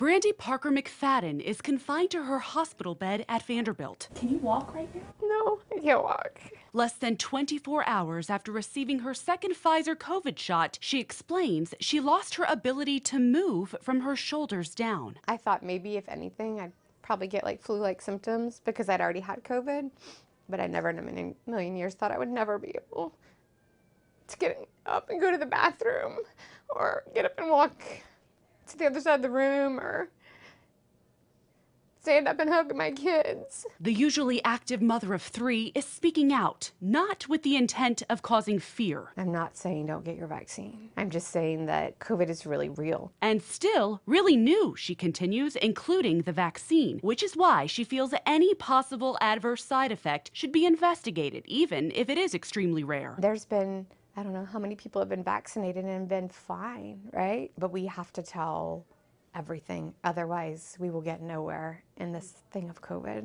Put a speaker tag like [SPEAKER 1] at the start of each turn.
[SPEAKER 1] Brandy Parker McFadden is confined to her hospital bed at Vanderbilt. Can you walk right now?
[SPEAKER 2] No, I can't walk.
[SPEAKER 1] Less than 24 hours after receiving her second Pfizer COVID shot, she explains she lost her ability to move from her shoulders down.
[SPEAKER 2] I thought maybe if anything, I'd probably get like flu-like symptoms because I'd already had COVID, but I never in a million years thought I would never be able to get up and go to the bathroom or get up and walk to the other side of the room or stand up and hug my kids.
[SPEAKER 1] The usually active mother of three is speaking out, not with the intent of causing fear.
[SPEAKER 2] I'm not saying don't get your vaccine. I'm just saying that COVID is really real.
[SPEAKER 1] And still really new, she continues, including the vaccine, which is why she feels any possible adverse side effect should be investigated, even if it is extremely rare.
[SPEAKER 2] There's been, I don't know how many people have been vaccinated and been fine, right? But we have to tell everything. Otherwise, we will get nowhere in this thing of COVID.